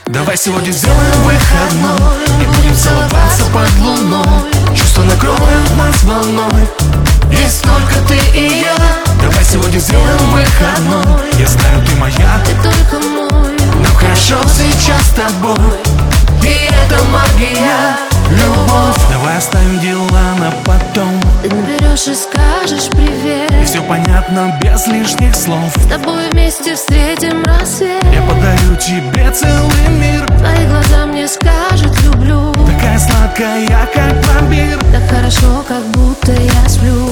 Давай сегодня сделаем выходной и будем целоваться под луной. Чувства накроют нас волной, есть только ты и я. Давай сегодня сделаем выходной. Я знаю, ты моя, ты только мой. нам хорошо сейчас с тобой, и это магия, любовь. Давай оставим дела на потом. Ты наберешь и скажешь привет, И все понятно без лишних слов. с тобой вместе встретим рассвет. Я подарю тебе целый мир. Твои глаза мне скажут люблю. Такая сладкая, как пломбир. Так хорошо, как будто я сплю.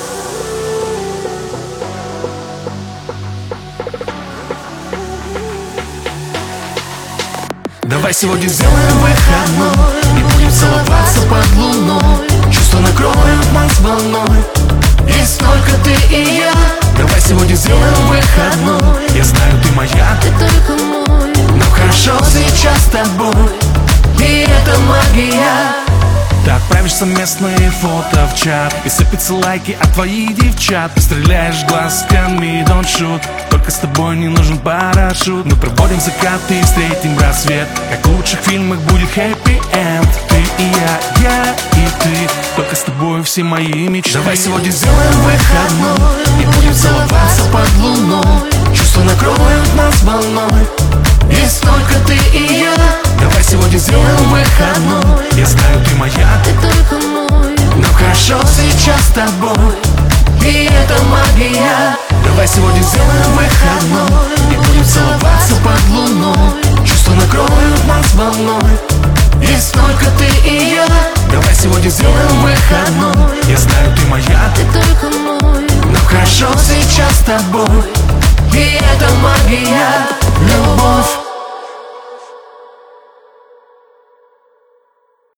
Давай сегодня сделаем выходной и будем целоваться под луной. Чувства накроют нас волной, есть только ты и я. Давай сегодня сделаем выходной. Я знаю, ты моя, Ты только мой. нам хорошо сейчас с тобой, и это магия. Ты отправишь совместные фото в чат, и сыпятся лайки от твоих девчат. Ты стреляешь глазками, don't shoot. Только с тобой не нужен парашют. Мы проводим закат и встретим рассвет. Как в лучших фильмах будет happy end. Ты и я и ты. Только с тобой все мои мечты. Давай сегодня сделаем выходной и будем целоваться под луной. Чувства накроют нас волной, есть только ты и я. Давай сегодня сделаем выходной. Я знаю, ты моя, Ты только мой. нам хорошо сейчас с тобой, и это магия. Давай сегодня сделаем выходной и будем целоваться под луной. Чувства накроют нас волной, есть только ты и я. Давай сегодня сделаем выходной. Я знаю, ты моя, Ты только мой. нам хорошо сейчас с тобой, и это магия.